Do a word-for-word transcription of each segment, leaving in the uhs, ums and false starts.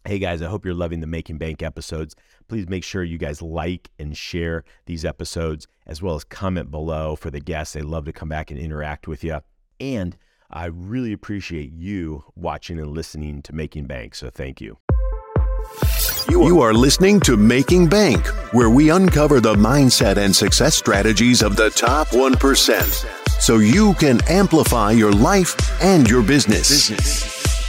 Hey guys, I hope you're loving the Making Bank episodes. Please make sure you guys like and share these episodes, as well as comment below for the guests. They love to come back and interact with you. And I really appreciate you watching and listening to Making Bank, so thank you. You are listening to Making Bank, where we uncover the mindset and success strategies of the top one percent, so you can amplify your life and your business. business.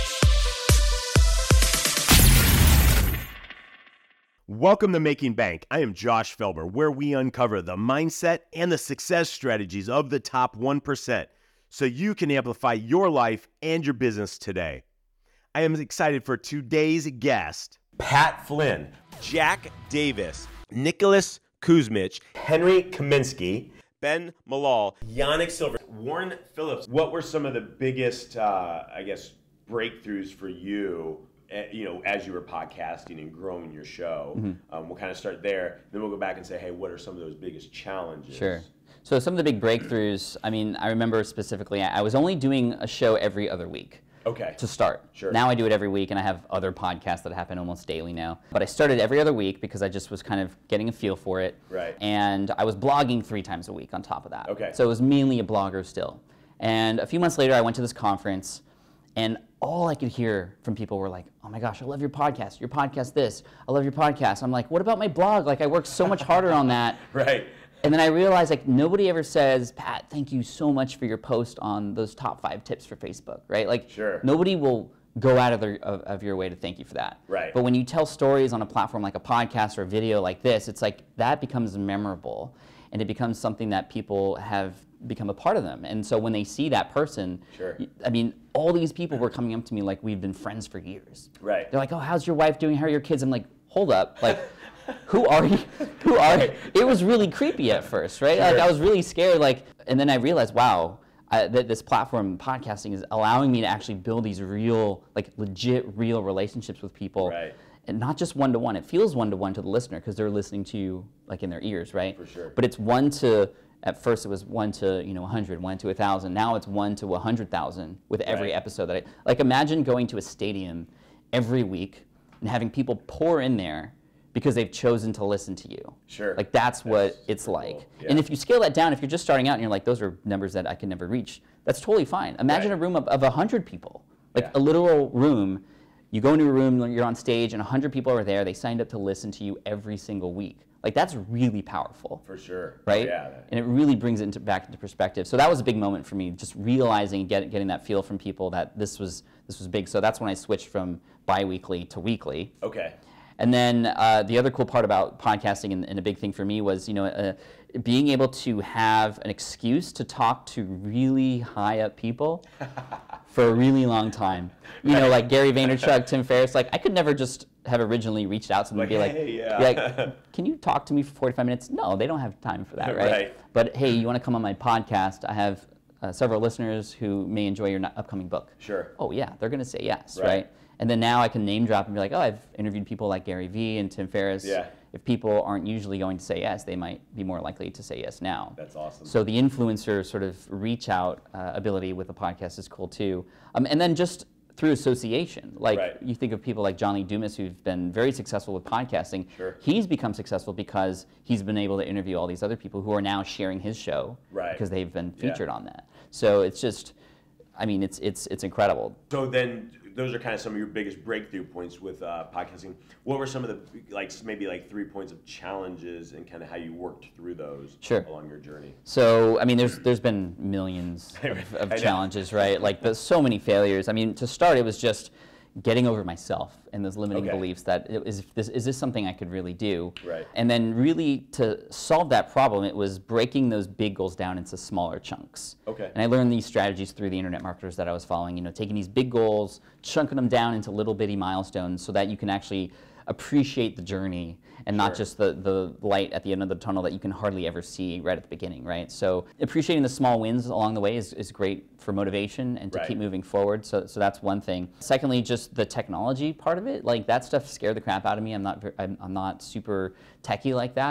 Welcome to Making Bank. I am Josh Felber, where we uncover the mindset and the success strategies of the top one percent so you can amplify your life and your business today. I am excited for today's guest, Pat Flynn, Jack Davis, Nicholas Kuzmich, Henry Kaminsky, Ben Malol, Yannick Silver, Warren Phillips. What were some of the biggest, uh, I guess, breakthroughs for you you know, as you were podcasting and growing your show? Mm-hmm. um, we'll kind of start there. Then we'll go back and say, hey, what are some of those biggest challenges? Sure. So some of the big breakthroughs, I mean, I remember specifically, I was only doing a show every other week. Okay. To start. Sure. Now I do it every week, and I have other podcasts that happen almost daily now. But I started every other week because I just was kind of getting a feel for it. Right. And I was blogging three times a week on top of that. Okay. So it was mainly a blogger still. And a few months later, I went to this conference, and all I could hear from people were like, oh my gosh, I love your podcast, your podcast this, I love your podcast. I'm like, what about my blog? Like, I worked so much harder on that. Right. And then I realized, like, nobody ever says, Pat, thank you so much for your post on those top five tips for Facebook, right? Like, sure. Nobody will go out of, their, of, of your way to thank you for that. Right. But when you tell stories on a platform like a podcast or a video like this, it's like, that becomes memorable. And it becomes something that people have become a part of them. And so when they see that person, sure. I mean, all these people were coming up to me like we've been friends for years. Right. They're like, oh, how's your wife doing? How are your kids? I'm like, hold up. Like, who are you? Who are you? It was really creepy at first, right? Sure. Like, I was really scared. Like, and then I realized, wow, I, that this platform, podcasting, is allowing me to actually build these real, like legit, real relationships with people. Right. And not just one-to-one. It feels one-to-one to the listener because they're listening to you like in their ears, right? For sure. But it's one to, at first it was one to, you know, one hundred, one to one thousand. Now it's one to one hundred thousand with every right. episode that I, like imagine going to a stadium every week and having people pour in there because they've chosen to listen to you. Sure. Like that's, that's what it's cool. like. Yeah. And if you scale that down, if you're just starting out and you're like, those are numbers that I can never reach, that's totally fine. Imagine right. a room of, of one hundred people, like yeah. a literal room. You go into a room, you're on stage, and one hundred people are there. They signed up to listen to you every single week. Like, that's really powerful. For sure. Right? Oh, yeah. And it really brings it into, back into perspective. So that was a big moment for me, just realizing, get, getting that feel from people that this was this was big. So that's when I switched from bi-weekly to weekly. Okay. And then uh, the other cool part about podcasting, and, and a big thing for me, was you know uh, being able to have an excuse to talk to really high up people for a really long time. You know, like Gary Vaynerchuk, Tim Ferriss. Like, I could never just have originally reached out to them like, and be like, hey, yeah. like, can you talk to me for forty-five minutes? No, they don't have time for that, right? Right. But hey, you want to come on my podcast? I have uh, several listeners who may enjoy your upcoming book. Sure. Oh yeah, they're going to say yes, Right. right? And then now I can name drop and be like, oh, I've interviewed people like Gary Vee and Tim Ferriss. Yeah. If people aren't usually going to say yes, they might be more likely to say yes now. That's awesome. So the influencer sort of reach out uh, ability with the podcast is cool too. Um, and then just through association, like right. you think of people like Johnny Dumas who've been very successful with podcasting. Sure. He's become successful because he's been able to interview all these other people who are now sharing his show right. because they've been featured yeah. on that. So it's just, I mean, it's it's it's incredible. So then, those are kind of some of your biggest breakthrough points with uh, podcasting. What were some of the, like, maybe like three points of challenges and kind of how you worked through those sure. along your journey? So, I mean, there's there's been millions of, of challenges, right? Like, there's so many failures. I mean, to start, it was just getting over myself and those limiting okay. beliefs that it, is this is this something I could really do? Right. And then really to solve that problem, it was breaking those big goals down into smaller chunks. Okay. And I learned these strategies through the internet marketers that I was following, you know, taking these big goals, chunking them down into little bitty milestones so that you can actually appreciate the journey and not Sure. just the, the light at the end of the tunnel that you can hardly ever see right at the beginning, right? So appreciating the small wins along the way is, is great for motivation and to Right. keep moving forward. So, so that's one thing. Secondly, just the technology part of it, like that stuff scared the crap out of me. I'm not, ver- I'm, I'm not super techie like that.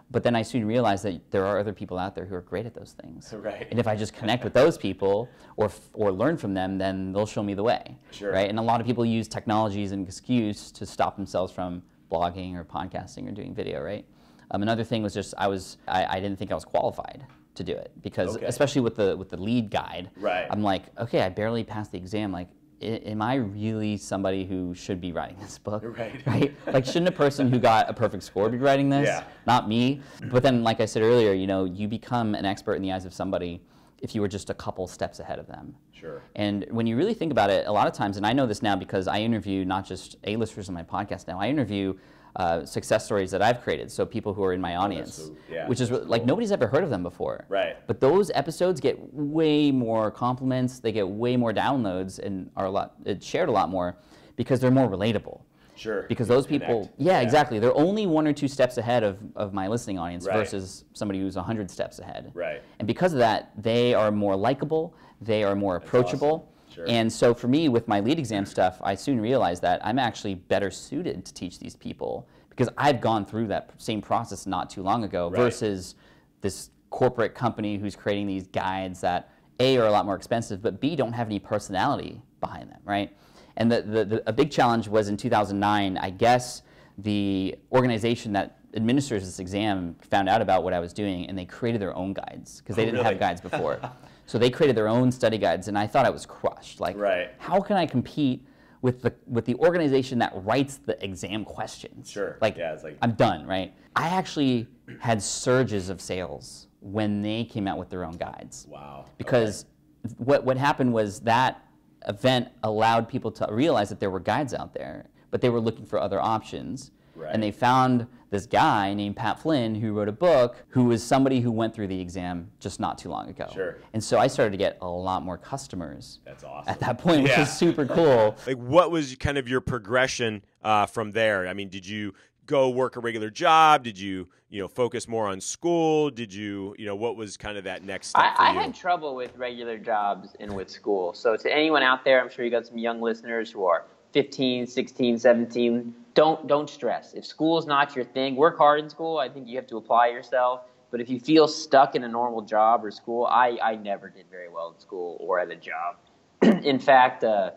But then I soon realized that there are other people out there who are great at those things. Right. And if I just connect with those people or or learn from them, then they'll show me the way. Sure. Right? And a lot of people use technology as an excuse to stop themselves from blogging or podcasting or doing video, right? Um, another thing was just I was I, I didn't think I was qualified to do it because Okay. especially with the with the lead guide, Right. I'm like, okay, I barely passed the exam. Like, I, am I really somebody who should be writing this book? Right. Right? Like, shouldn't a person who got a perfect score be writing this? Yeah. Not me. But then, like I said earlier, you know, you become an expert in the eyes of somebody if you were just a couple steps ahead of them. Sure. And when you really think about it, a lot of times, and I know this now because I interview not just A-listers on my podcast now, I interview uh, success stories that I've created, so people who are in my audience, so- yeah, which is that's like cool. nobody's ever heard of them before. Right. But those episodes get way more compliments, they get way more downloads, and are a lot it's shared a lot more because they're more relatable. Sure. Because those people, Connect. yeah, exactly. They're only one or two steps ahead of, of my listening audience Right. versus somebody who's a hundred steps ahead. Right. And because of that, they are more likable, they are more approachable. awesome. Sure. And so for me, with my lead exam stuff, I soon realized that I'm actually better suited to teach these people because I've gone through that same process not too long ago Right. versus this corporate company who's creating these guides that A, are a lot more expensive, but B, don't have any personality behind them, right? And the, the, the, a big challenge was in two thousand nine, I guess the organization that administers this exam found out about what I was doing and they created their own guides because they Oh, didn't really? have guides before. So they created their own study guides and I thought I was crushed. Like, Right. how can I compete with the with the organization that writes the exam questions? Sure. Like, Yeah, it's like- I'm done, right? I actually had surges of sales when they came out with their own guides. Wow. Because what what happened was that event allowed people to realize that there were guides out there, but they were looking for other options. Right. And they found this guy named Pat Flynn who wrote a book who was somebody who went through the exam just not too long ago. Sure. And so I started to get a lot more customers That's awesome. at that point, which Yeah. was super cool. Like, what was kind of your progression uh, from there? I mean, did you go work a regular job? Did you, you know, focus more on school? Did you, you know, what was kind of that next step I, for I you? had trouble with regular jobs and with school. So to anyone out there, I'm sure you got some young listeners who are fifteen, sixteen, seventeen. Don't don't stress. If school's not your thing, work hard in school. I think you have to apply yourself. But if you feel stuck in a normal job or school, I, I never did very well in school or at a job. In fact, uh,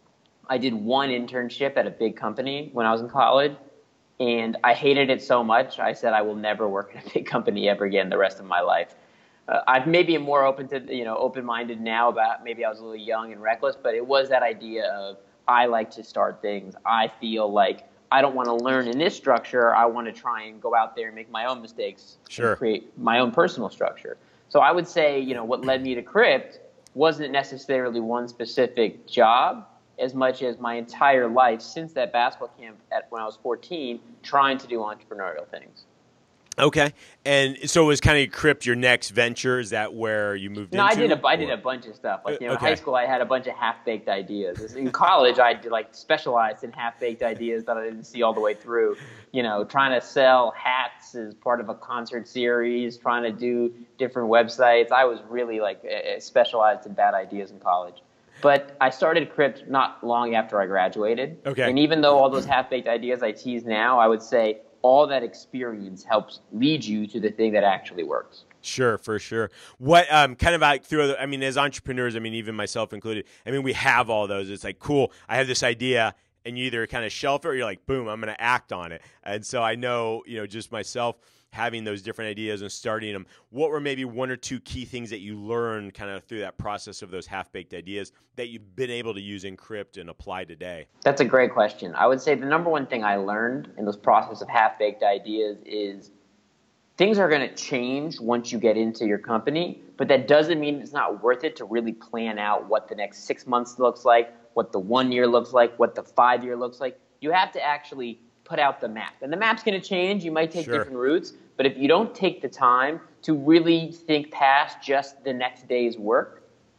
I did one internship at a big company when I was in college, and I hated it so much, I said I will never work in a big company ever again the rest of my life. Uh, I've maybe am more open to, you know, open-minded now about maybe I was a little young and reckless, but it was that idea of I like to start things. I feel like I don't want to learn in this structure. I want to try and go out there and make my own mistakes Sure. and create my own personal structure. So I would say, you know, what led me to Crypt wasn't necessarily one specific job as much as my entire life since that basketball camp at when I was fourteen, trying to do entrepreneurial things. Okay. And so it was kind of Crypt your next venture? Is that where you moved No, into? I did a I did or- a bunch of stuff. Like, you know, Okay. in high school I had a bunch of half-baked ideas. In college I did, like, specialized in half-baked ideas that I didn't see all the way through. You know, trying to sell hats as part of a concert series, trying to do different websites. I was really like eh, specialized in bad ideas in college. But I started Crypt not long after I graduated. Okay. And even though all those half-baked ideas I tease now, I would say all that experience helps lead you to the thing that actually works. Sure, for sure. What um, kind of like through other, I mean, as entrepreneurs, I mean, even myself included, I mean, we have all those. It's like, cool, I have this idea, and you either kind of shelf it or you're like, boom, I'm going to act on it. And so I know, you know, just myself having those different ideas and starting them, what were maybe one or two key things that you learned kind of through that process of those half-baked ideas that you've been able to use in Crypt and apply today? That's a great question. I would say the number one thing I learned in this process of half-baked ideas is things are going to change once you get into your company, but that doesn't mean it's not worth it to really plan out what the next six months looks like, what the one year looks like, what the five year looks like. You have to actually put out the map. And the map's going to change. You might take Sure. different routes, but if you don't take the time to really think past just the next day's work,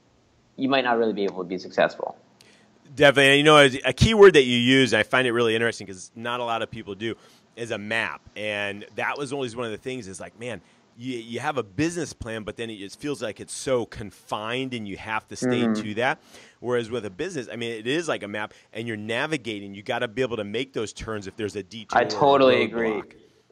you might not really be able to be successful. Definitely. And, you know, a key word that you use, and I find it really interesting because not a lot of people do, is a map. And that was always one of the things is like, man, you, you have a business plan, but then it just feels like it's so confined and you have to stay Mm-hmm. to that. Whereas with a business, I mean, it is like a map and you're navigating. You got to be able to make those turns if there's a detour. I totally or a agree. roadblock.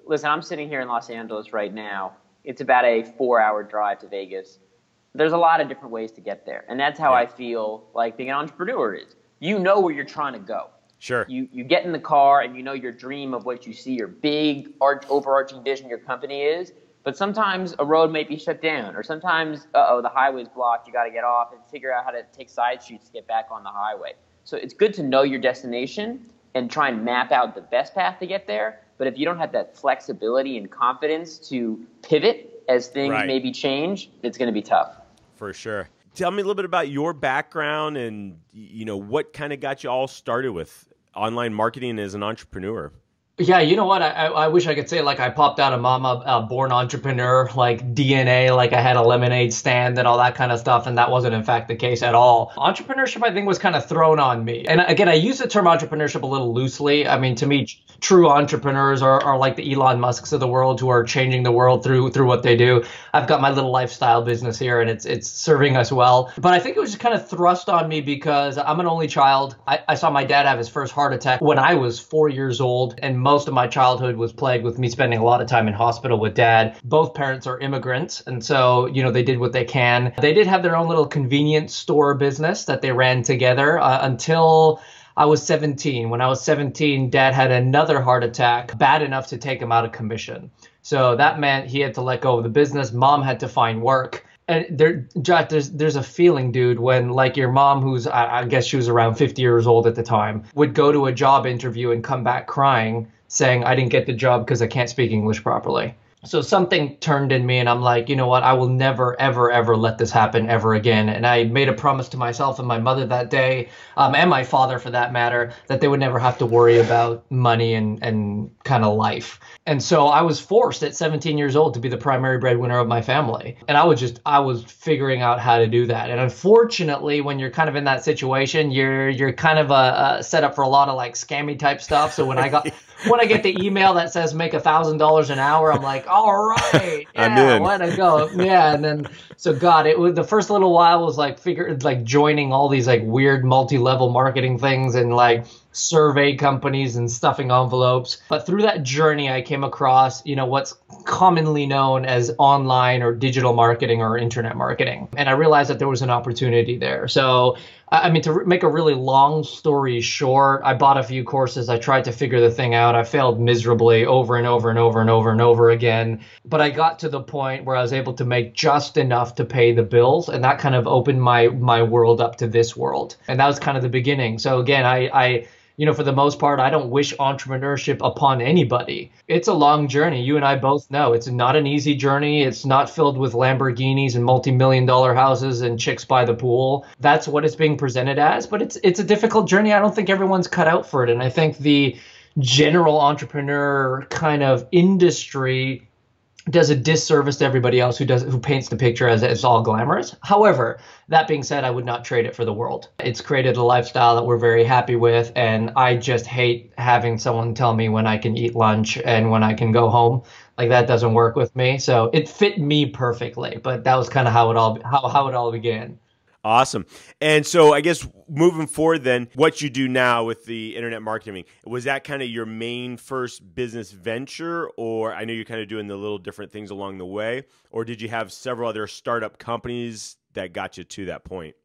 listen, I'm sitting here in Los Angeles right now. It's about a four-hour drive to Vegas. There's a lot of different ways to get there, and that's how yeah. I feel like being an entrepreneur is. You know where you're trying to go. Sure. You you get in the car and you know your dream of what you see, your big arch, overarching vision your company is. But sometimes a road may be shut down, or sometimes, uh-oh, the highway's blocked. You got to get off and figure out how to take side streets to get back on the highway. So it's good to know your destination and try and map out the best path to get there. But if you don't have that flexibility and confidence to pivot as things right. maybe change, it's going to be tough. For sure. Tell me a little bit about your background and, you know, what kind of got you all started with online marketing as an entrepreneur. Yeah, you know what? I, I wish I could say like I popped out of mama, a born entrepreneur, like D N A, like I had a lemonade stand and all that kind of stuff. And that wasn't, in fact, the case at all. Entrepreneurship, I think, was kind of thrown on me. And again, I use the term entrepreneurship a little loosely. I mean, to me, true entrepreneurs are, are like the Elon Musks of the world who are changing the world through through what they do. I've got my little lifestyle business here and it's it's serving us well. But I think it was just kind of thrust on me because I'm an only child. I, I saw my dad have his first heart attack when I was four years old. And most of my childhood was plagued with me spending a lot of time in hospital with dad. Both parents are immigrants. And so, you know, they did what they can. They did have their own little convenience store business that they ran together uh, until I was seventeen. When I was seventeen, dad had another heart attack, bad enough to take him out of commission. So that meant he had to let go of the business. Mom had to find work. And there, Josh, there's there's a feeling, dude, when like your mom, who's I, I guess she was around fifty years old at the time, would go to a job interview and come back crying, saying, I didn't get the job because I can't speak English properly. So something turned in me and I'm like, you know what, I will never, ever, ever let this happen ever again. And I made a promise to myself and my mother that day, um, and my father for that matter, that they would never have to worry about money and, and kind of life. And so I was forced at seventeen years old to be the primary breadwinner of my family. And I was just, I was figuring out how to do that. And unfortunately, when you're kind of in that situation, you're you're kind of a, a set up for a lot of like scammy type stuff. So when I got, when I get the email that says make a thousand dollars an hour, I'm like, all right, yeah, way to go. Yeah. And then, so God, it was the first little while was like figure, like joining all these like weird multi-level marketing things and like survey companies and stuffing envelopes. But through that journey, I came across, you know, what's commonly known as online or digital marketing or internet marketing. And I realized that there was an opportunity there. So, I mean, to make a really long story short, I bought a few courses. I tried to figure the thing out. I failed miserably over and over and over and over and over again. But I got to the point where I was able to make just enough to pay the bills. And that kind of opened my my world up to this world. And that was kind of the beginning. So again, I, I you know, for the most part, I don't wish entrepreneurship upon anybody. It's a long journey. You and I both know it's not an easy journey. It's not filled with Lamborghinis and multi-million dollar houses and chicks by the pool. That's what it's being presented as, but it's it's a difficult journey. I don't think everyone's cut out for it. And I think the general entrepreneur kind of industry does a disservice to everybody else who does who paints the picture as it's all glamorous. However, that being said, I would not trade it for the world. It's created a lifestyle that we're very happy with, and I just hate having someone tell me when I can eat lunch and when I can go home. Like that doesn't work with me. So it fit me perfectly, but that was kind of how it all how how it all began. Awesome. And so I guess moving forward then, what you do now with the internet marketing, was that kind of your main first business venture? Or I know you're kind of doing the little different things along the way, or did you have several other startup companies that got you to that point?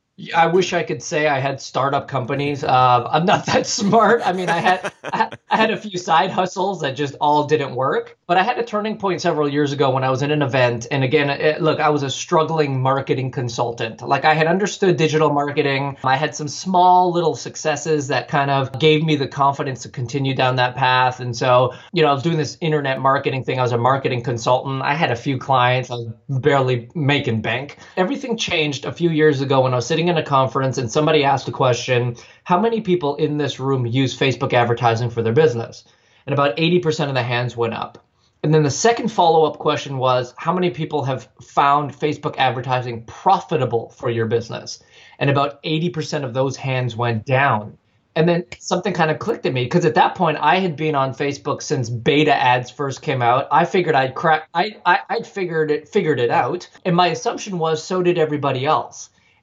I wish I could say I had startup companies. Uh, I'm not that smart. I mean, I had I had a few side hustles that just all didn't work. But I had a turning point several years ago when I was in an event. And again, it, look, I was a struggling marketing consultant. Like I had understood digital marketing. I had some small little successes that kind of gave me the confidence to continue down that path. And so, you know, I was doing this internet marketing thing. I was a marketing consultant. I had a few clients. I was barely making bank. Everything changed a few years ago when I was sitting in a conference and somebody asked a question, how many people in this room use Facebook advertising for their business? And about eighty percent of the hands went up. And then the second follow-up question was, how many people have found Facebook advertising profitable for your business? And about eighty percent of those hands went down. And then something kind of clicked at me because at that point I had been on Facebook since beta ads first came out. I figured I'd crack, I, I, I'd figured it, figured it out. And my assumption was so did everybody else.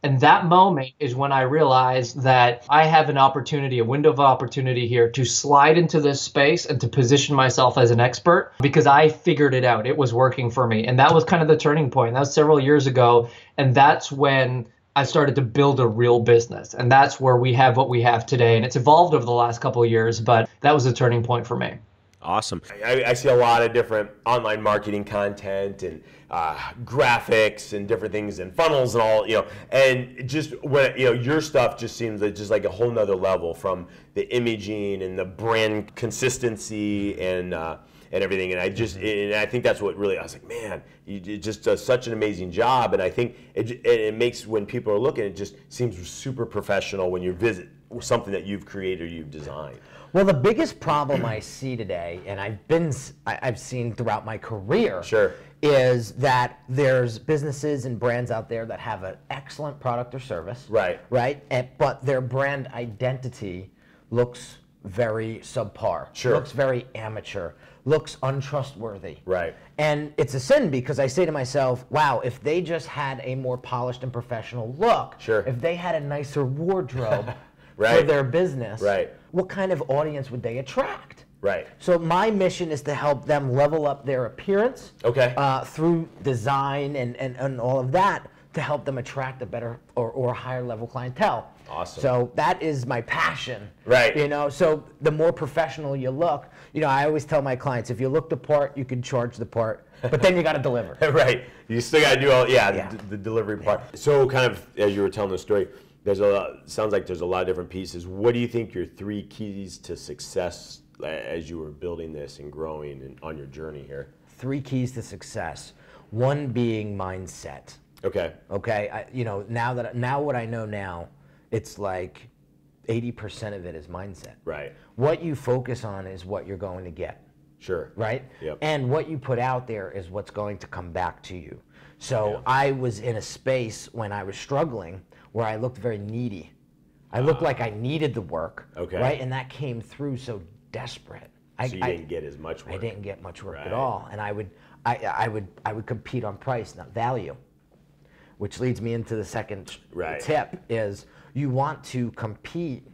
And that moment is when I realized that I have an opportunity, a window of opportunity here to slide into this space and to position myself as an expert because I figured it out. It was working for me. And that was kind of the turning point. That was several years ago. And that's when I started to build a real business. And that's where we have what we have today. And it's evolved over the last couple of years, but that was a turning point for me. Awesome. I, I see a lot of different online marketing content and uh, graphics and different things and funnels and all, you know, and just when, you know, your stuff just seems like just like a whole nother level from the imaging and the brand consistency and, uh, and everything. And I just, and I think that's what really, I was like, man, you it just does such an amazing job. And I think it, it makes, when people are looking, it just seems super professional when you visit something that you've created or you've designed. Well, the biggest problem I see today, and I've been, I've seen throughout my career, sure, is that there's businesses and brands out there that have an excellent product or service, right, right, and, but their brand identity looks very subpar, sure, looks very amateur, looks untrustworthy, right, and it's a sin because I say to myself, wow, if they just had a more polished and professional look, sure, if they had a nicer wardrobe right, for their business, right, what kind of audience would they attract? Right. So my mission is to help them level up their appearance, okay, uh, through design and, and, and all of that to help them attract a better or, or higher level clientele. Awesome. So that is my passion. Right. You know, so the more professional you look, you know, I always tell my clients, if you look the part, you can charge the part, but then you got to deliver. Right. You still got to do all, yeah, yeah. The, the delivery part. Yeah. So kind of, as you were telling the story, there's a lot, sounds like there's a lot of different pieces. What do you think your three keys to success as you were building this and growing and on your journey here? Three keys to success. One being mindset. Okay. Okay. I, you know, now that now what I know now, it's like eighty percent of it is mindset. Right. What you focus on is what you're going to get. Sure. Right. Yep. And what you put out there is what's going to come back to you. So yeah. I was in a space when I was struggling where I looked very needy. I looked uh, like I needed the work. Okay. Right. And that came through so desperate. So I, you I, didn't get as much work. I didn't get much work right. at all. And I would, I, I would, I would compete on price, not value. Which leads me into the second right. tip is you want to compete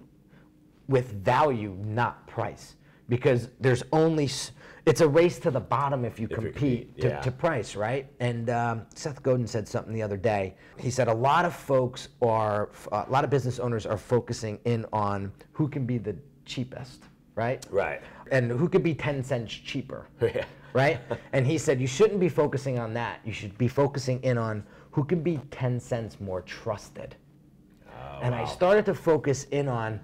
with value, not price. Because there's only, it's a race to the bottom if you if compete yeah. to, to price, right? And um, Seth Godin said something the other day. He said a lot of folks are, a lot of business owners are focusing in on who can be the cheapest, right? Right. And who could be ten cents cheaper, yeah. right? And he said you shouldn't be focusing on that. You should be focusing in on who can be ten cents more trusted. Oh, and wow. I started to focus in on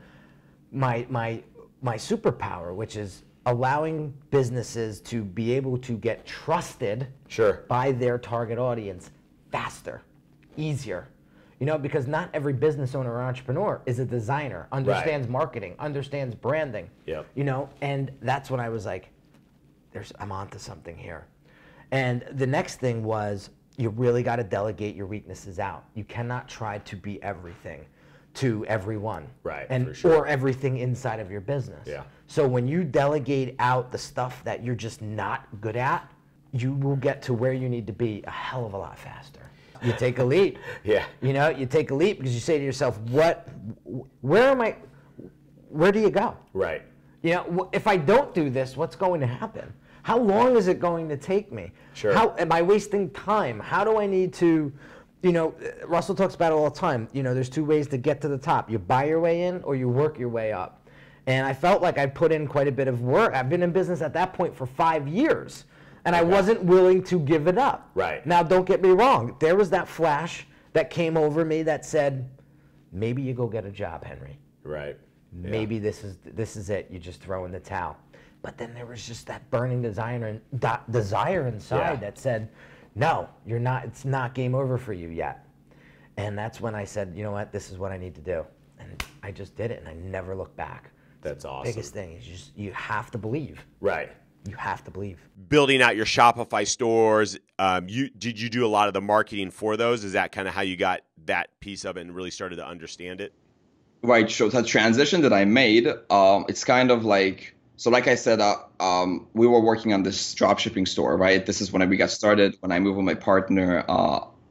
my, my, my superpower, which is allowing businesses to be able to get trusted sure. by their target audience faster, easier. You know, because not every business owner or entrepreneur is a designer, understands right. marketing, understands branding. Yep. You know, and that's when I was like, "There's, I'm onto something here." And the next thing was, you really got to delegate your weaknesses out. You cannot try to be everything to everyone, right? And for sure. or everything inside of your business. Yeah. So when you delegate out the stuff that you're just not good at, you will get to where you need to be a hell of a lot faster. You take a leap. Yeah. You know, you take a leap because you say to yourself, "What? Where am I? Where do you go?" Right. You know, if I don't do this, what's going to happen? How long is it going to take me? Sure. How am I wasting time? How do I need to, you know, Russell talks about it all the time. You know, there's two ways to get to the top. You buy your way in or you work your way up. And I felt like I put in quite a bit of work. I've been in business at that point for five years. And okay. I wasn't willing to give it up. Right. Now, don't get me wrong. There was that flash that came over me that said, maybe you go get a job, Henry. Right. Maybe yeah. this is this is it. You just throw in the towel. But then there was just that burning desire, desire inside yeah. that said, no, you're not. It's not game over for you yet. And that's when I said, you know what? This is what I need to do. And I just did it, and I never looked back. That's awesome. Biggest thing is you just you have to believe. Right. You have to believe. Building out your Shopify stores, um, you did you do a lot of the marketing for those? Is that kind of how you got that piece of it and really started to understand it? Right. So the transition that I made, um, it's kind of like, so like I said, uh, um, we were working on this drop shipping store, right? This is when we got started. When I moved with my partner, uh,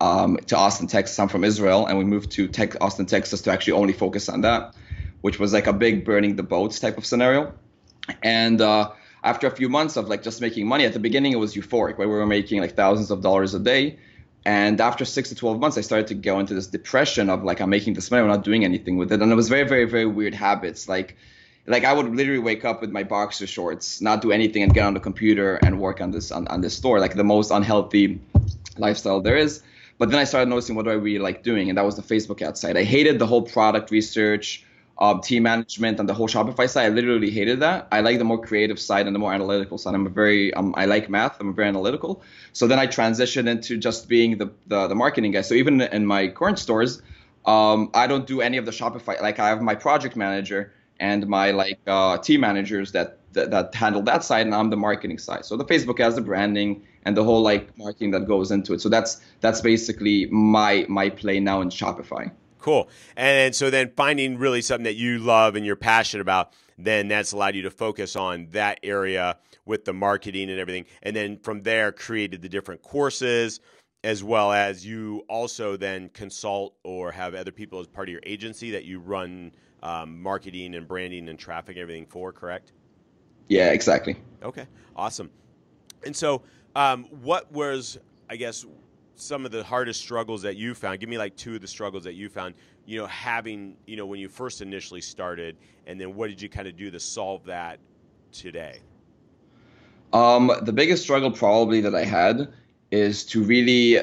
um, to Austin, Texas. I'm from Israel, and we moved to Tech, Austin, Texas to actually only focus on that, which was like a big burning the boats type of scenario. And uh, after a few months of like just making money, at the beginning it was euphoric, right? We were making like thousands of dollars a day. And after six to twelve months, I started to go into this depression of like, I'm making this money, I'm not doing anything with it. And it was very, very, very weird habits. Like, like I would literally wake up with my boxer shorts, not do anything, and get on the computer and work on this on, on this store, like the most unhealthy lifestyle there is. But then I started noticing what do I really like doing, and that was the Facebook ad side. I hated the whole product research, um, team management, and the whole Shopify side. I literally hated that. I like the more creative side and the more analytical side. I'm a very, um, I like math. I'm very analytical. So then I transitioned into just being the the, the marketing guy. So even in my current stores, um, I don't do any of the Shopify. Like I have my project manager and my like uh, team managers that, that that handle that side, and I'm the marketing side. So the Facebook has the branding and the whole like marketing that goes into it. So that's that's basically my my play now in Shopify. Cool. And so then finding really something that you love and you're passionate about, then that's allowed you to focus on that area with the marketing and everything. And then from there created the different courses, as well as you also then consult or have other people as part of your agency that you run um, marketing and branding and traffic and everything for, correct? Yeah, exactly. Okay, awesome. And so um, what was, I guess, some of the hardest struggles that you found? Give me like two of the struggles that you found, you know, having, you know, when you first initially started, and then what did you kind of do to solve that today? Um, the biggest struggle probably that I had is to really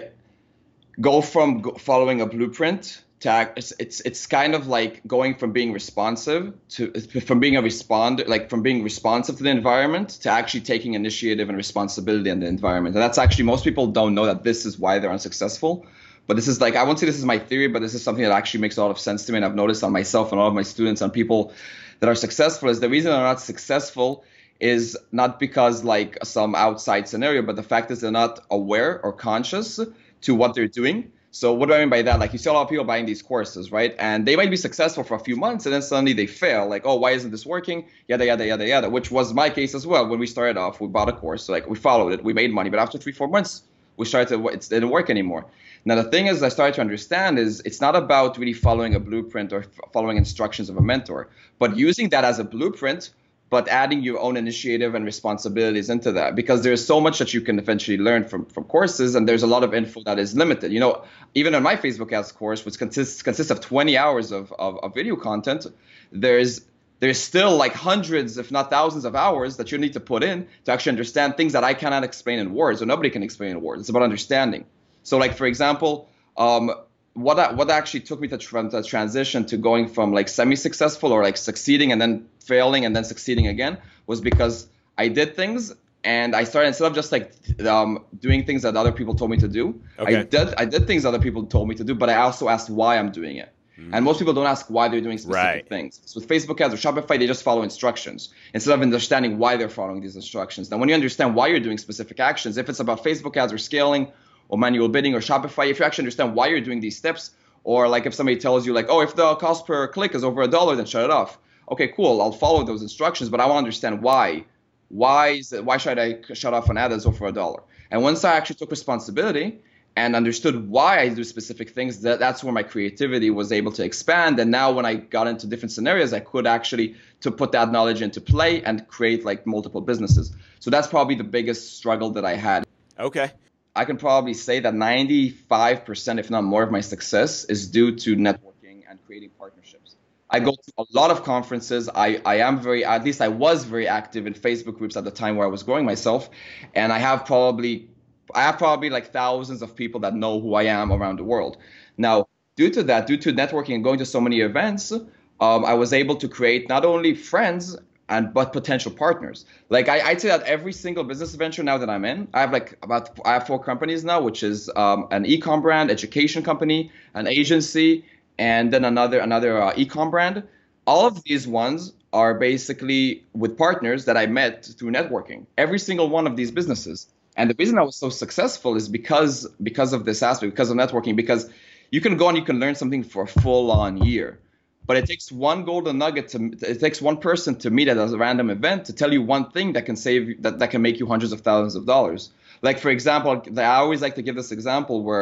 go from go- following a blueprint to act, it's, it's it's kind of like going from being responsive to from being a responder, like from being responsive to the environment to actually taking initiative and responsibility in the environment. And that's actually, most people don't know that this is why they're unsuccessful. But this is like, I won't say this is my theory, but this is something that actually makes a lot of sense to me. And I've noticed on myself and all of my students and people that are successful is the reason they're not successful is not because like some outside scenario, but the fact is they're not aware or conscious to what they're doing. So what do I mean by that? Like you see a lot of people buying these courses, right? And they might be successful for a few months and then suddenly they fail. Like, oh, why isn't this working? Yada, yada, yada, yada, which was my case as well. When we started off, we bought a course, so like we followed it, we made money. But after three, four months, we started to, it didn't work anymore. Now, the thing is, I started to understand is it's not about really following a blueprint or following instructions of a mentor, but using that as a blueprint, but adding your own initiative and responsibilities into that, because there's so much that you can eventually learn from, from courses, and there's a lot of info that is limited. You know, even on my Facebook ads course, which consists consists of twenty hours of, of, of video content, there's there's still like hundreds, if not thousands of hours that you need to put in to actually understand things that I cannot explain in words, or nobody can explain in words. It's about understanding. So like, for example, um, what I, what actually took me to tra- the transition to going from like semi-successful or like succeeding and then failing and then succeeding again was because I did things and I started, instead of just like um, doing things that other people told me to do, Okay. I did I did things other people told me to do, but I also asked why I'm doing it. Mm-hmm. And most people don't ask why they're doing specific Right. things. So with Facebook ads or Shopify, they just follow instructions instead of understanding why they're following these instructions. Now, when you understand why you're doing specific actions, if it's about Facebook ads or scaling or manual bidding or Shopify, if you actually understand why you're doing these steps, or like if somebody tells you like, oh, if the cost per click is over a dollar, then shut it off. Okay, cool. I'll follow those instructions, but I want to understand why. Why is it, why should I shut off an ad that's over a dollar? And once I actually took responsibility and understood why I do specific things, that, that's where my creativity was able to expand. And now when I got into different scenarios, I could actually to put that knowledge into play and create like multiple businesses. So that's probably the biggest struggle that I had. Okay. I can probably say that ninety-five percent, if not more, of my success is due to networking and creating partnerships. I go to a lot of conferences. I, I am very, at least I was very active in Facebook groups at the time where I was growing myself. And I have probably, I have probably like thousands of people that know who I am around the world. Now, due to that, due to networking and going to so many events, um, I was able to create not only friends, and but potential partners. Like I, I'd say that every single business venture now that I'm in, I have like about I have four companies now, which is um, an e-com brand, education company, an agency, and then another another uh, e-com brand. All of these ones are basically with partners that I met through networking. Every single one of these businesses. And the reason I was so successful is because because of this aspect, because of networking. Because you can go and you can learn something for a full-on year. But it takes one golden nugget to, it takes one person to meet at a random event to tell you one thing that can save you, that, that can make you hundreds of thousands of dollars. Like, for example, I always like to give this example where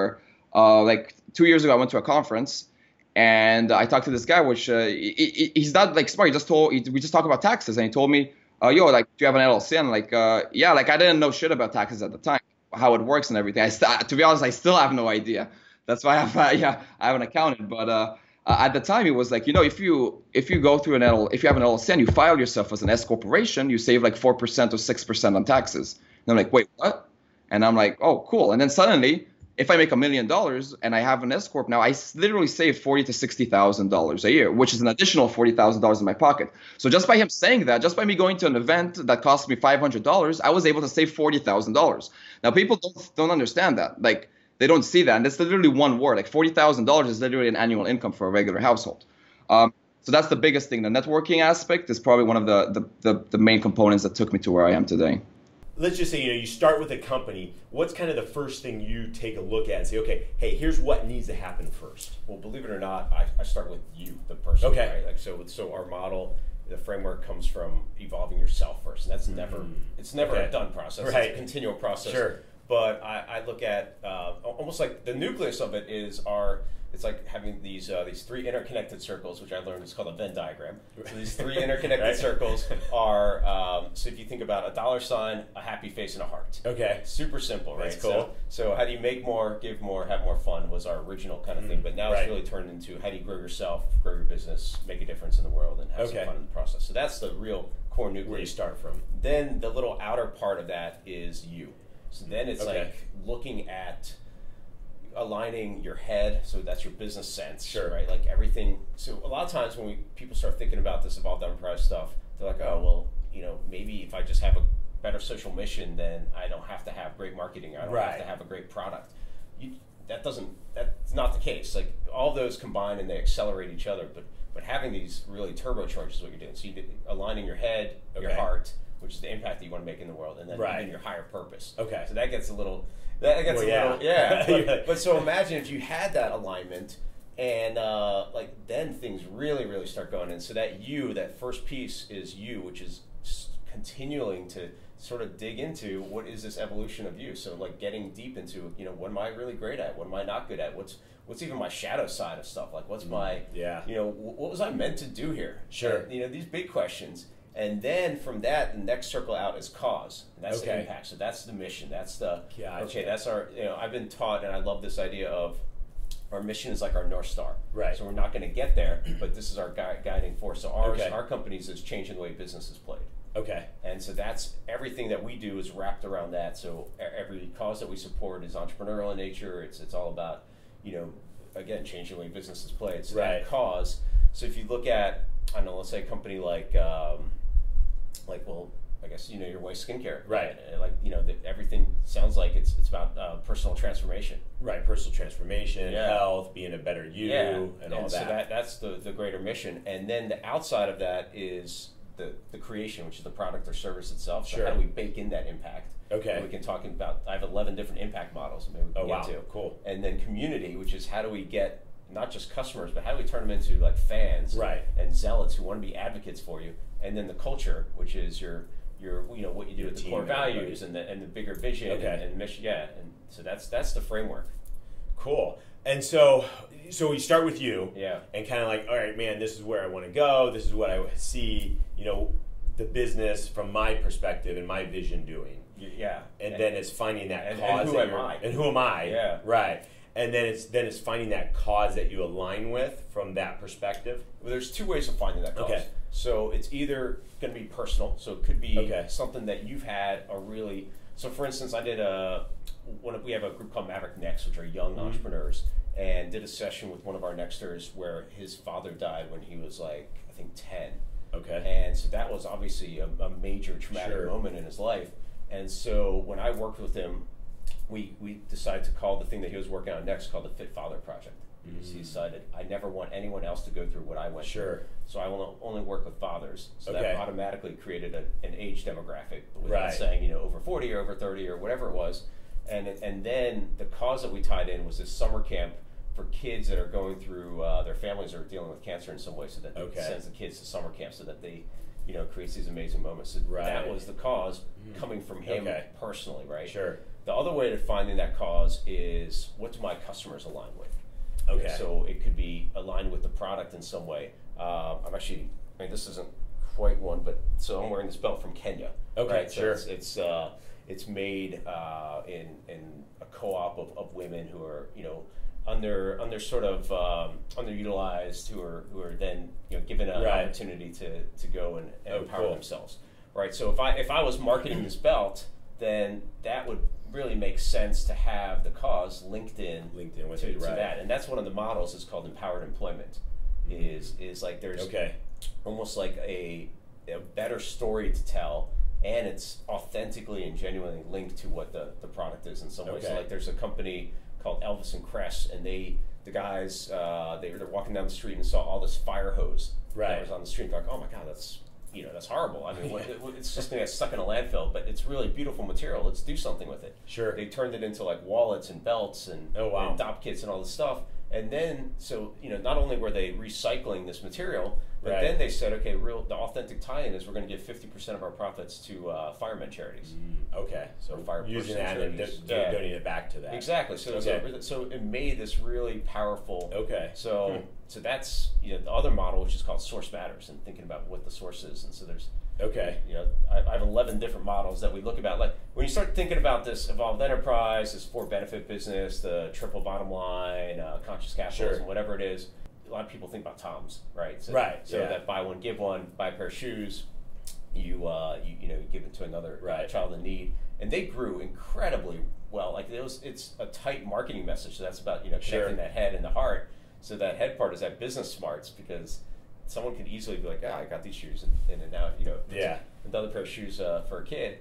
uh, like two years ago, I went to a conference and I talked to this guy, which uh, he, he, he's not like smart. He just told, he, we just talked about taxes, and he told me, uh, yo, like, do you have an L L C? And like, uh, yeah, like I didn't know shit about taxes at the time, how it works and everything. I st- to be honest, I still have no idea. That's why I have, uh, yeah, I have an accountant. But uh, uh, at the time, it was like, you know, if you if you go through an L, if you have an L L C and you file yourself as an S corporation, you save like four percent or six percent on taxes. And I'm like, wait, what? And I'm like, oh, cool. And then suddenly, if I make a million dollars and I have an S corp now, I literally save forty to sixty thousand dollars a year, which is an additional forty thousand dollars in my pocket. So just by him saying that, just by me going to an event that cost me five hundred dollars, I was able to save forty thousand dollars. Now people don't don't understand that, like they don't see that, and it's literally one word. Like forty thousand dollars is literally an annual income for a regular household. Um, so that's the biggest thing. The networking aspect is probably one of the the, the the main components that took me to where I am today. Let's just say, you know, you start with a company. What's kind of the first thing you take a look at and say, okay, hey, here's what needs to happen first? Well, believe it or not, I, I start with you, the person. Okay. Right? Like so, so our model, the framework comes from evolving yourself first, and that's mm-hmm. never, it's never okay. a done process. Right. It's a continual process. Sure. But I, I look at uh, almost like the nucleus of it is our. It's like having these uh, these three interconnected circles, which I learned is called a Venn diagram. So these three interconnected right. circles are, um, so if you think about a dollar sign, a happy face, and a heart. Okay. Super simple, right? That's cool. So, so how do you make more, give more, have more fun was our original kind of thing. But now right. it's really turned into how do you grow yourself, grow your business, make a difference in the world, and have okay. some fun in the process. So that's the real core nucleus. Where you start from. Then the little outer part of that is you. So then it's okay. like looking at aligning your head, so that's your business sense, sure, right? Like everything. So a lot of times when we people start thinking about this evolved enterprise stuff, they're like, oh well, you know, maybe if I just have a better social mission, then I don't have to have great marketing. I don't right. have to have a great product. You, that doesn't. That's not the case. Like all those combine and they accelerate each other. But but having these really turbocharges what you're doing. So you aligning your head, okay. your heart, which is the impact that you want to make in the world, and then right. even your higher purpose. Okay. So that gets a little. That gets well, a yeah. little, yeah. But, but so imagine if you had that alignment, and uh, like then things really, really start going in. So that you, that first piece is you, which is continuing to sort of dig into what is this evolution of you. So like getting deep into, you know, what am I really great at? What am I not good at? What's what's even my shadow side of stuff? Like what's my, yeah. you know, what was I meant to do here? Sure. And, you know, these big questions. And then from that, the next circle out is cause. And that's okay. the impact. So that's the mission. That's the, gotcha. okay, that's our, you know, I've been taught, and I love this idea of our mission is like our North Star. Right. So we're not going to get there, but this is our gui- guiding force. So ours, okay. our companies is changing the way business is played. Okay. And so that's everything that we do is wrapped around that. So every cause that we support is entrepreneurial in nature. It's it's all about, you know, again, changing the way business is played. So right. that cause. So if you look at, I don't know, let's say a company like, um, like, well, I guess, you know, your wife's skincare. Right. And like, you know, that everything sounds like it's it's about uh, personal transformation. Right. Personal transformation, yeah. health, being a better you, yeah. and, and all so that. that. That's the, the greater mission. And then the outside of that is the, the creation, which is the product or service itself. So sure. how do we bake in that impact? Okay. And we can talk about, I have eleven different impact models. Maybe we can oh, get wow. to. Cool. And then community, which is how do we get not just customers, but how do we turn them into like fans right. and, and zealots who want to be advocates for you? And then the culture, which is your your you know what you do your with the core values and the and the bigger vision okay. and, and mission. Yeah, and so that's that's the framework. Cool. And so so we start with you. Yeah. And kind of like, all right, man, this is where I want to go. This is what I see. You know, the business from my perspective and my vision doing. Yeah. And, and then it's finding that and, cause. And who that am I? And who am I? Yeah. Right. And then it's then it's finding that cause that you align with from that perspective. Well, there's two ways of finding that cause. Okay. So it's either going to be personal. So it could be okay. something that you've had a really. So for instance, I did a one. We have a group called Maverick Next, which are young mm-hmm. entrepreneurs, and did a session with one of our Nexters where his father died when he was like I think ten. Okay. And so that was obviously a, a major traumatic sure. moment in his life. And so when I worked with him, we we decided to call the thing that he was working on next called the Fit Father Project. Because mm-hmm. he decided, I never want anyone else to go through what I went sure. through. So I will only work with fathers. So okay. that automatically created a, an age demographic without right. saying, you know, over forty or over thirty or whatever it was. And and then the cause that we tied in was this summer camp for kids that are going through, uh, their families are dealing with cancer in some way, so that okay. it sends the kids to summer camp so that they, you know, creates these amazing moments. So Right. that was the cause coming from him Okay. personally, right? Sure. The other way to finding that cause is what do my customers align with? Okay. So it could be aligned with the product in some way. Uh, I'm actually, I mean, this isn't quite one, but so I'm wearing this belt from Kenya. Okay, right? So sure. It's it's, uh, it's made uh, in in a co-op of, of women who are, you know, under under sort of um, underutilized, who are who are then, you know, given an Right. opportunity to, to go and, and Oh, empower cool. themselves. Right. So if I if I was marketing this belt, then that would really make sense to have the cause linked in LinkedIn with to, it, to right. that. And that's one of the models is called empowered employment. Is is like there's Okay. almost like a, a better story to tell, and it's authentically and genuinely linked to what the, the product is in some way. So Okay. like there's a company called Elvis and Cress, and they the guys uh, they were they're walking down the street and saw all this fire hose Right. that was on the street. They're like, oh my god, that's you know that's horrible. I mean, what, it, it's just gonna get stuck in a landfill, but it's really beautiful material. Let's do something with it. Sure. They turned it into like wallets and belts and, Oh, wow. and dop kits and all this stuff. And then, so, you know, not only were they recycling this material, but Right. then they said, okay, real the authentic tie-in is we're going to give fifty percent of our profits to uh, firemen charities. Okay. So Or fire using person that and charities. do- Yeah. donating it back to that. Exactly. So, Okay. so, so it made this really powerful. Okay. So, Hmm. so that's, you know, the other model, which is called Source Matters, and thinking about what the source is. And so there's, Okay. you know, I, I have eleven different models that we look about. Like when you start thinking about this evolved enterprise, this for benefit business, the triple bottom line, uh, conscious capitalism, Sure. whatever it is, a lot of people think about Toms, right? So, Right, So yeah. that buy one give one, buy a pair of shoes, you uh, you, you know you give it to another uh, Right. child in need, and they grew incredibly well. Like it was, it's a tight marketing message. So that's about you know connecting Sure. that head and the heart. So that head part is that business smarts because someone could easily be like, ah, I got these shoes, and, and then now you know, it's Yeah. another pair of shoes uh, for a kid,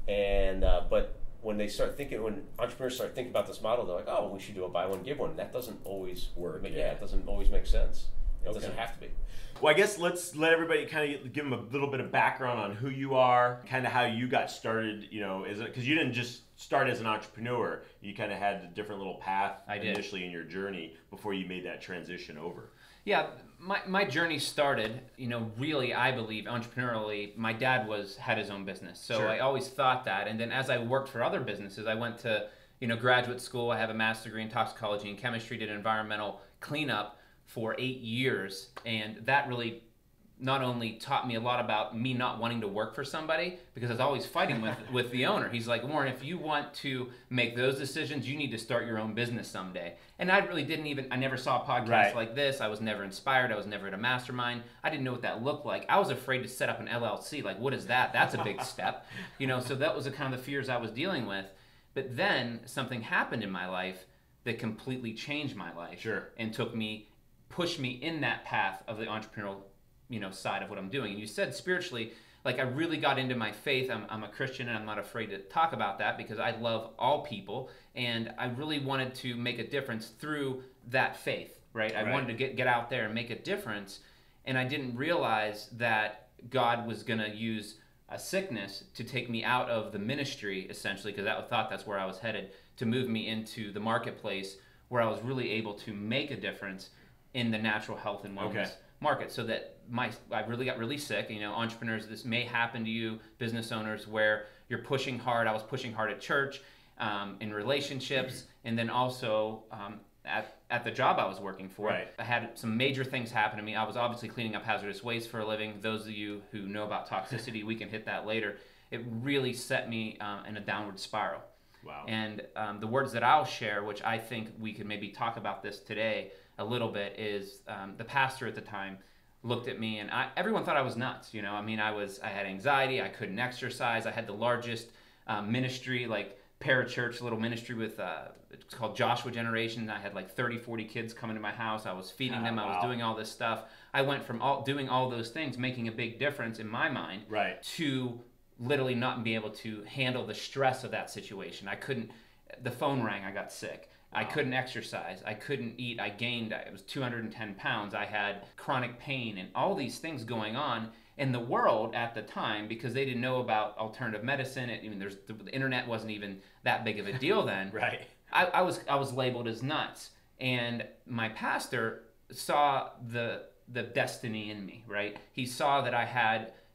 and uh, but when they start thinking, when entrepreneurs start thinking about this model, they're like, oh, we should do a buy one give one. That doesn't always Work, I mean, yeah. yeah, it doesn't always make sense. It Okay. doesn't have to be. Well, I guess let's let everybody kind of give them a little bit of background on who you are, kind of how you got started. You know, is it because you didn't just start as an entrepreneur? You kind of had a different little path I did. initially in your journey before you made that transition over. Yeah, my, my journey started, you know, really, I believe, entrepreneurially. My dad was had his own business, so Sure. I always thought that. And then as I worked for other businesses, I went to, you know, graduate school. I have a master's degree in toxicology and chemistry, did environmental cleanup for eight years. And that really not only taught me a lot about me not wanting to work for somebody, because I was always fighting with, with the owner. He's like, Warren, if you want to make those decisions, you need to start your own business someday. And I really didn't even, I never saw a podcast Right. like this. I was never inspired. I was never at a mastermind. I didn't know what that looked like. I was afraid to set up an L L C. Like, what is that? That's a big step. You know, so that was the kind of the fears I was dealing with. But then something happened in my life that completely changed my life. Sure. And took me, pushed me in that path of the entrepreneurial, you know, side of what I'm doing. And you said spiritually, like I really got into my faith. I'm, I'm a Christian and I'm not afraid to talk about that because I love all people. And I really wanted to make a difference through that faith, right? I Right. wanted to get, get out there and make a difference. And I didn't realize that God was going to use a sickness to take me out of the ministry, essentially, because I thought that's where I was headed, to move me into the marketplace where I was really able to make a difference in the natural health and wellness Okay. market. So that my I really got really sick. You know, entrepreneurs, this may happen to you, business owners, where you're pushing hard. I was pushing hard at church, um, in relationships, and then also um, at at the job I was working for. Right. I had some major things happen to me. I was obviously cleaning up hazardous waste for a living. Those of you who know about toxicity, we can hit that later. It really set me uh, in a downward spiral. Wow. And um, the words that I'll share, which I think we could maybe talk about this today a little bit, is um, the pastor at the time looked at me, and I, everyone thought I was nuts. You know, I mean, I was, I had anxiety, I couldn't exercise, I had the largest um, ministry, like parachurch little ministry with, uh, it's called Joshua Generation. I had like thirty, forty kids coming to my house. I was feeding Ah, them. I was wow. doing all this stuff. I went from all doing all those things, making a big difference in my mind, Right. to literally not be able to handle the stress of that situation. I couldn't, the phone rang, I got sick. I couldn't exercise. I couldn't eat. I gained, I was two hundred ten pounds. I had chronic pain and all these things going on in the world at the time because they didn't know about alternative medicine. It, I mean, there's, the, the internet wasn't even that big of a deal then. Right. I, I was I was labeled as nuts. And my pastor saw the the destiny in me, right? He saw that I had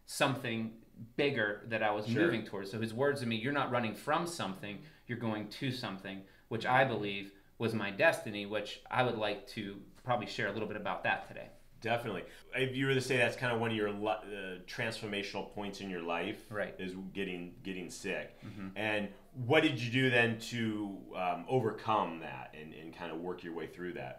something bigger that I was Sure. moving towards. So his words to me, you're not running from something, you're going to something, which I believe was my destiny, which I would like to probably share a little bit about that today. Definitely. If you were to say that's kind of one of your uh, transformational points in your life, right, is getting getting sick. Mm-hmm. And what did you do then to um, overcome that and, and kind of work your way through that?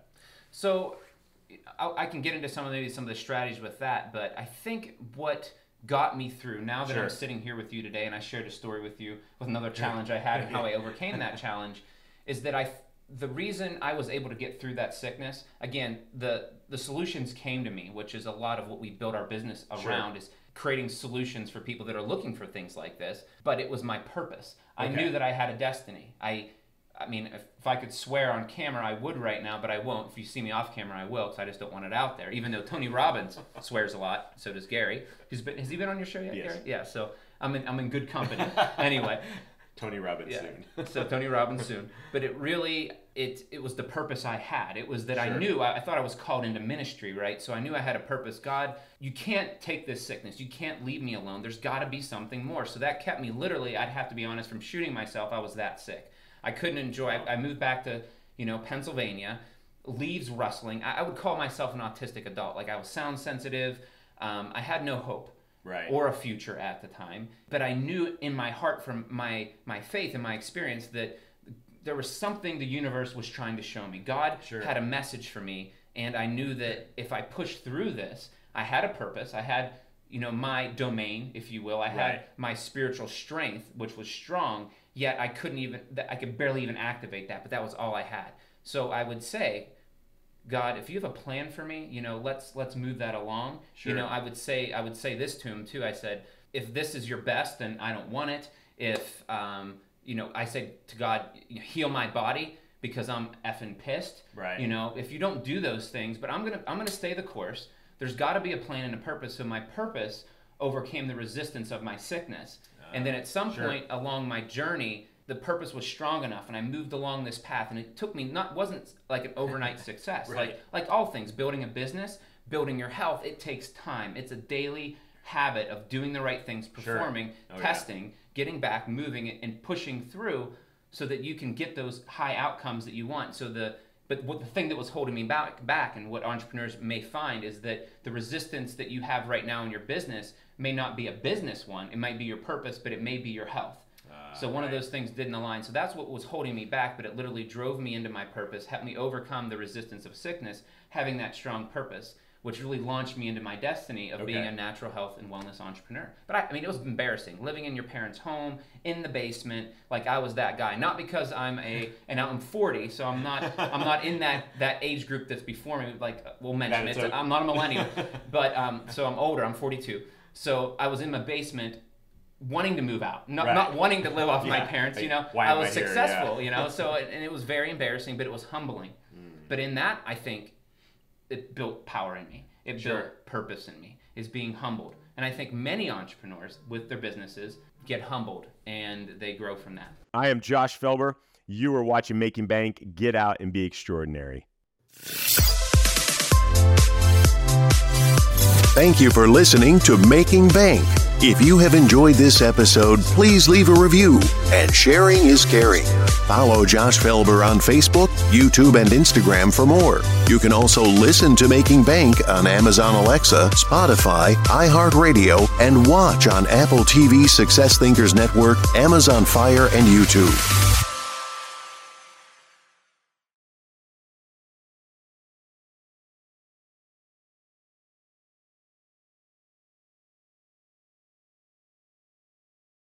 So I, I can get into some of maybe some of the strategies with that, but I think what got me through, now that Sure. I'm sitting here with you today, and I shared a story with you with another challenge I had and how I overcame that challenge, is that I the reason I was able to get through that sickness, again, the the solutions came to me, which is a lot of what we build our business around, sure. is creating solutions for people that are looking for things like this. But it was my purpose. I okay. knew that I had a destiny. I I mean, if, if I could swear on camera, I would right now, but I won't. If you see me off camera, I will, because I just don't want it out there. Even though Tony Robbins swears a lot, so does Gary. He's been, has he been on your show yet, yes. Gary? Yeah, so I'm in, I'm in good company. Anyway. Tony Robbins yeah. soon. So Tony Robbins soon. But it really, it it was the purpose I had. It was that sure. I knew, I, I thought I was called into ministry, right? So I knew I had a purpose. God, you can't take this sickness. You can't leave me alone. There's got to be something more. So that kept me literally, I'd have to be honest, from shooting myself, I was that sick. I couldn't enjoy, I, I moved back to, you know, Pennsylvania, leaves rustling. I, I would call myself an autistic adult. Like, I was sound sensitive. Um, I had no hope. Right. Or a future at the time. But I knew in my heart from my, my faith and my experience that there was something the universe was trying to show me. God sure. had a message for me, and I knew that if I pushed through this, I had a purpose. I had, you know, my domain, if you will. I had right. my spiritual strength, which was strong, yet I couldn't even, I could barely even activate that, but that was all I had. So I would say, God, if you have a plan for me, you know, let's let's move that along. Sure. You know, I would say I would say this to him too. I said, if this is your best, then I don't want it. If um, you know, I said to God, heal my body because I'm effing pissed. Right. You know, if you don't do those things, but I'm gonna I'm gonna stay the course. There's got to be a plan and a purpose. So my purpose overcame the resistance of my sickness, uh, and then at some sure. point along my journey, the purpose was strong enough, and I moved along this path, and it took me not wasn't like an overnight success. Right. Like like all things, building a business, building your health, it takes time. It's a daily habit of doing the right things, performing, sure. oh, testing, yeah. getting back, moving, and pushing through, so that you can get those high outcomes that you want. So the but what the thing that was holding me back, back, and what entrepreneurs may find is that the resistance that you have right now in your business may not be a business one. It might be your purpose, but it may be your health. So one right. of those things didn't align. So that's what was holding me back, but it literally drove me into my purpose, helped me overcome the resistance of sickness, having that strong purpose, which really launched me into my destiny of okay. being a natural health and wellness entrepreneur. But I, I mean, it was embarrassing, living in your parents' home, in the basement, like I was that guy. Not because I'm a, and now I'm forty, so I'm not I'm not in that, that age group that's before me, like we'll mention it. I'm not a millennial, but um, so I'm older, I'm forty-two. So I was in my basement, wanting to move out, not, right. not wanting to live off yeah. my parents, you know. Why I am was I here? successful, yeah. you know, so, and it was very embarrassing, but it was humbling. Mm. But in that, I think, it built power in me. It sure. built purpose in me, is being humbled. And I think many entrepreneurs with their businesses get humbled, and they grow from that. I am Josh Felber. You are watching Making Bank. Get out and be extraordinary. Thank you for listening to Making Bank. If you have enjoyed this episode, please leave a review, and sharing is caring. Follow Josh Felber on Facebook, YouTube, and Instagram for more. You can also listen to Making Bank on Amazon Alexa, Spotify, iHeartRadio, and watch on Apple T V, Success Thinkers Network, Amazon Fire, and YouTube.